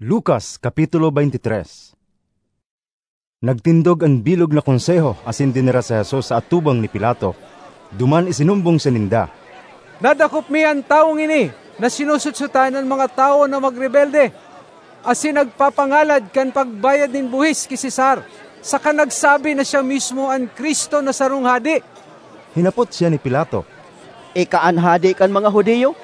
Lucas Kapitulo 23. Nagtindog ang bilog na konseho asin dinara si Jesus sa atubang ni Pilato. Duman isinumbong sa ninda. Nadakop mi ang taong ini na sinusutsutan ng mga tao na magrebelde. Asin nagpapangalad kan pagbayad nin buhis ki Cesar. Saka nagsabi na siya mismo ang Kristo na sarong hadi. Hinapot siya ni Pilato. Kaan hadi kan mga Hudiyo?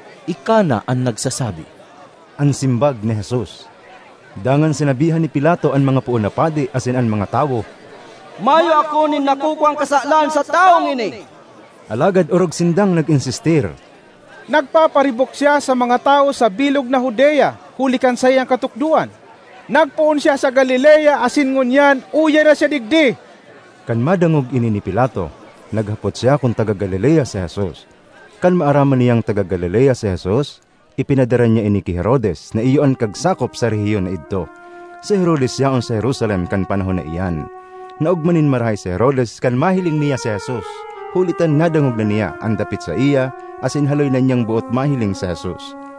Ika na ang nagsasabi. Ang simbag ni Jesus. Dangan sinabihan ni Pilato ang mga puunapadi asin ang mga tao. Mayo ako nin nakukuang kasalan sa taong ini. Alagad orog sindang nag-insistir. Nagpaparibok siya sa mga tao sa bilog na Judea, hulikan sa iyang katukduan. Nagpuon siya sa Galilea asin ngunyan, uya na siya digdi. Kan madangog ini ni Pilato, naghapot siya kung taga Galilea si Jesus. Kan maaraman niyang taga Galilea si Jesus, ipinadara niya ini ki Herodes na iyon kagsakop sa rehiyon na idto. Si Herodes yaon sa Jerusalem kan panahon na iyan. Naugmanin marahay si Herodes kan mahiling niya si Jesus. Hulitan nadangog na niya ang dapit sa iya, asin haloy na niyang buot mahiling sa Jesus.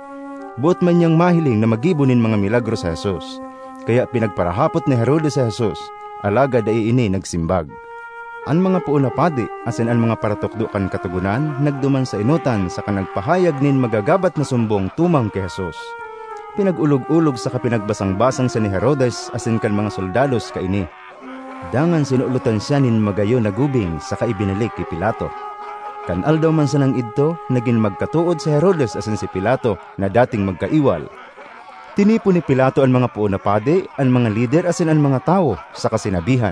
Buot man niyang mahiling na magibunin mga milagro sa Jesus. Kaya pinagparahapot ni Herodes sa Jesus, alagad ay ini nagsimbag. Ang mga puunapadi, asin ang mga paratokdo kan katugunan, nagduman sa inutan sa kanagpahayag nin magagabat na sumbong tumang kay Jesus. Pinagulog-ulog sa kapinagbasang-basang sa ni Herodes, asin kan mga soldados kaini. Dangan sinuulutan siya nin magayo na gubing sa kaibinalik kay Pilato. Kan aldaw man sa nang idto, naging magkatuod sa Herodes asin si Pilato na dating magkaiwal. Tinipo ni Pilato ang mga puunapadi, ang mga lider asin ang mga tao sa kasinabihan.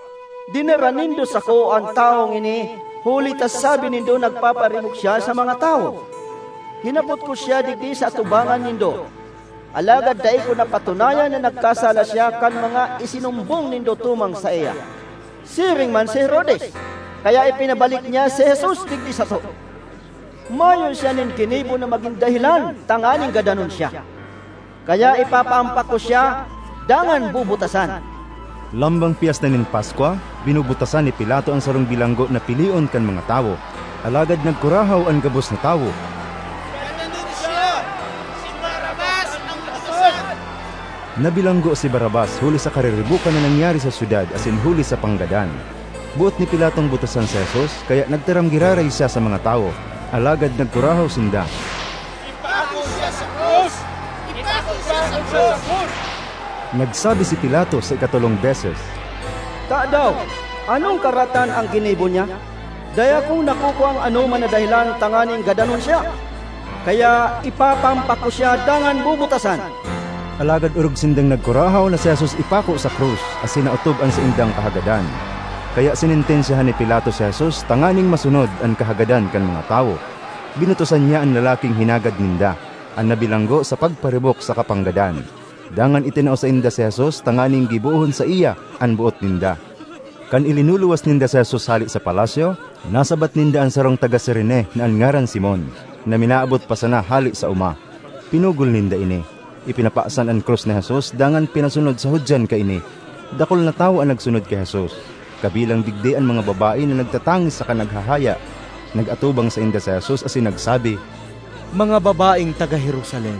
Dinara nindo sa ko ang taong ini, huli tas sabi nindo nagpaparibok siya sa mga tao. Hinapot ko siya digdi sa atubangan nindo. Alagad dai ko napatunayan na nagkasala siya kan mga isinumbong nindo tumang sa iya. Siring man si Herodes, kaya ipinabalik niya si Jesus digdi sa to. Mayon siya nin kinibo na maging dahilan, tanganing gadanon siya. Kaya ipapaampak ko siya, dangan bubutasan. Lambang piyesta nin Paskwa, binubutasan ni Pilato ang sarong bilanggo na pilion kan mga tao. Alagad nagkurahaw ang gabos na tao. Nabilanggo si Barabas huli sa kariribukan na nangyari sa syudad asin huli sa panggadan. Buot ni Pilatong butasan sa Jesus, kaya nagtaram giraray siya sa mga tao. Alagad nagkurahaw sinda. Ipako siya sa krus! Ipako siya sa krus! Nagsabi si Pilato sa ikatulong beses. Ta daw, anong karatan ang ginibo niya? Daya kung nakukuha ang anuman na dahilan tanganing gadanon siya. Kaya ipapampak ko siya dangan bubutasan. Alagad urog sindang nagkurahaw na si Jesus ipako sa krus asin nautob ang sa indang kahagadan. Kaya sinintensyahan ni Pilato si Jesus tanganing masunod ang kahagadan kan mga tao. Binutusan niya ang lalaking hinagad ninda, ang nabilanggo sa pagparibok sa kapanggadan. Dangan itinao sa inda si Jesus tanganing gibuhon sa iya ang buot ninda. Kan ilinuluwas ninda si Jesus hali sa palasyo, nasabat ninda ang sarong taga Sirene na ang ngaran Simon, na minaabot pa sana hali sa uma. Pinugol ninda ini. Ipinapaasan ang krus ni Jesus, dangan pinasunod sa hudyan kaini. Dakol na tao ang nagsunod kay Jesus. Kabilang digdi ang mga babae na nagtatangis sa kanaghahaya. Nagatubang sa inda sa Jesus asin nagsabi, Mga babaeng taga Jerusalem,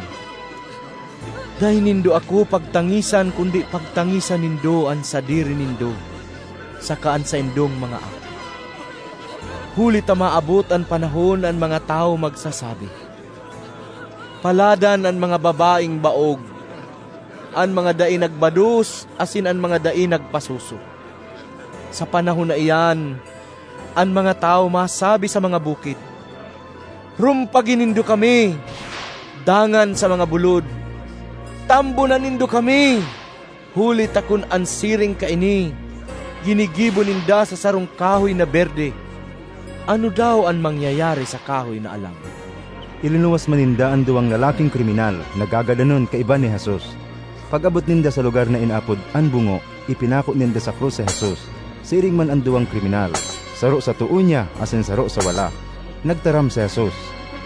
dahil nindo ako pagtangisan kundi pagtangisan nindo ang sadiri nindo, sakaan sa indong mga ako. Huli ta maabot ang panahon ang mga tao magsasabi, Paladan ang mga babaeng baog, ang mga dai nagbadus, asin ang mga dai nagpasuso. Sa panahon na iyan, ang mga tao masabi sa mga bukid, Rumpagin nindo kami, dangan sa mga bulod, tambunan nindo kami, huli takun ang siring kaini, ginigibo ninda sa sarong kahoy na berde. Ano daw ang mangyayari sa kahoy na alam? Ilinuwas maninda ang duwang lalaking kriminal na gagadanon kaiba ni Jesus. Pag-abot ninda sa lugar na inapod ang bungo, ipinako ninda sa krus si Jesus. Siring man ang duwang kriminal, saro sa tuo niya asin saro sa wala. Nagtaram si Jesus,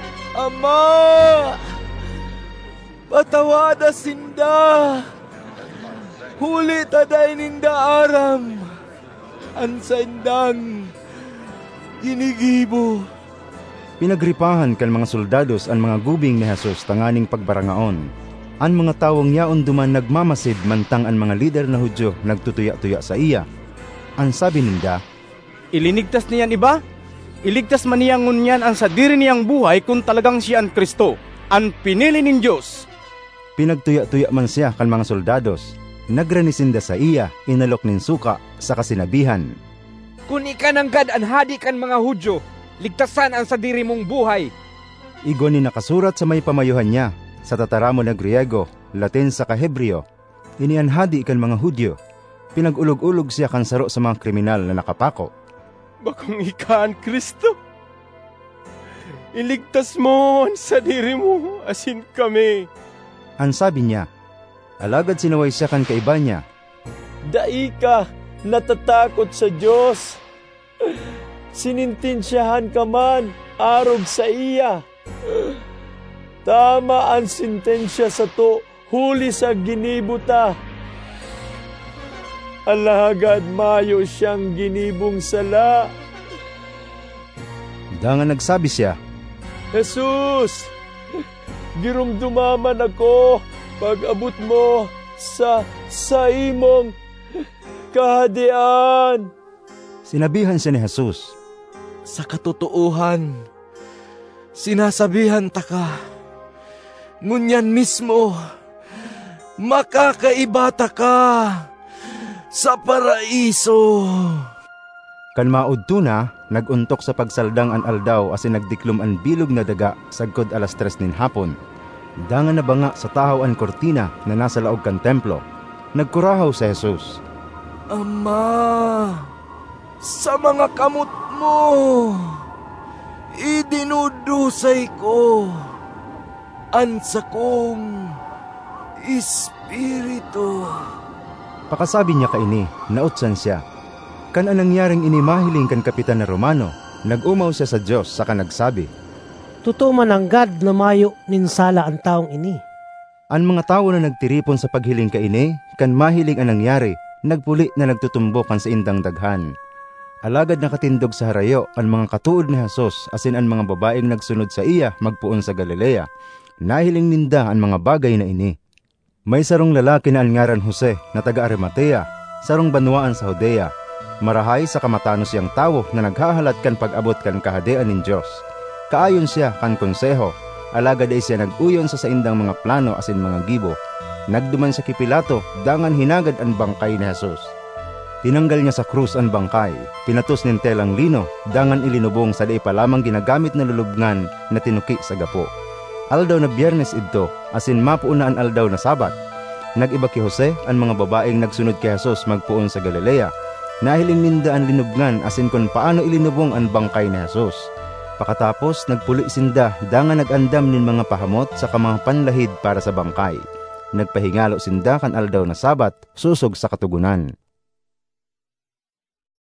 Ama! Patawada sinda! Huli taday ninda aram! Ang saindang ginigibo! Pinagripahan kan mga soldados ang mga gubing ni Jesus tanganing pagbarangaon. An mga tawong yaon duman nagmamasid mantang an mga lider na Hudyo nagtutuya-tuya sa iya. An sabi ninda, Ilinigtas niyan iba? Iligtas man niyang ngunyan ang sadiri niyang buhay kung talagang siya ang Kristo, ang pinili nin Diyos. Pinagtuya-tuya man siya kan mga soldados. Nagranisinda sa iya, inalok nin suka sa kasinabihan. Kung ikananggad ang hadi kan mga Hudyo, ligtasan ang sadiri mong buhay. Igo ni nakasurat sa may pamayuhan niya, sa tataramo na Griego, Latin sa Hebreo. Inianhadi kan mga Hudyo. Pinag-ulog-ulog siya kan saro sa mga kriminal na nakapako. Bakong ika ang Kristo, iligtas mo ang sadiri mo, asin kami. Ang sabi niya, alagad sinaway siya kan kaiba niya. Dai ka natatakot sa Diyos. Sinintensyahan ka man arog sa iya. Tama ang sintensya sa to, huli sa ginibuta. Alagad mayo siyang ginibong sala. Dangan nagsabi siya, Jesus, girumdumaman ako pag-abot mo sa imong kahadian. Sinabihan siya ni Jesus, Sa katotohan, sinasabihan ta ka, ngunyan mismo, makakaibata ka sa paraiso. Kan maudto na, naguntok sa pagsaldang an aldaw asin nagdiklom an bilog na daga sagkod 3:00 nin hapon. Dangan na banga sa tahaw an kortina na nasa laog kan templo. Nagkurahaw si Jesus. Ama, sa mga kamot mo, idinudusay ko ang sakong espiritu. Pakasabi niya kaini, nautsan siya. Kan anang nangyaring inimahiling kan kapitan na Romano, nag-umaw siya sa Diyos saka nagsabi, Totoo man ang God na mayo ninsala ang taong ini. Ang mga tao na nagtiripon sa paghiling kaini, kan mahiling ang nangyari, nagpuli na nagtutumbok kan sa indang daghan. Alagad nakatindog sa harayo ang mga katuod ni Jesus asin ang mga babaeng nagsunod sa iya magpuon sa Galilea. Nahiling ninda ang mga bagay na ini. May sarong lalaki na ngaran Jose na taga Arimatea, sarong banwaan sa Judea. Marahay sa kamatanos yang tawo na naghahalat kan pag-abot kan kahadean nin Diyos. Kaayon siya kan konseho, alagad ay siya nag-uyon sa saindang mga plano asin mga gibo. Nagduman sa Pilato, dangan hinagad ang bangkay ni Jesus. Tinanggal niya sa krus ang bangkay, pinatos nin telang lino, dangan ilinubong sa di pa lamang ginagamit na lulubngan na tinuki sa gapo. Aldaw na Biyernes idto, asin mapuon na ang aldaw na Sabat. Nag-iba ki Jose ang mga babaeng nagsunod kay Jesus magpuon sa Galilea. Nahiling ninda ang linubngan asin kung paano ilinubong ang bangkay ni Jesus. Pakatapos nagpuli sinda, dangan nag-andam nin mga pahamot sa mga panlahid para sa bangkay. Nagpahingalo sinda kan aldaw na Sabat, susog sa katugunan.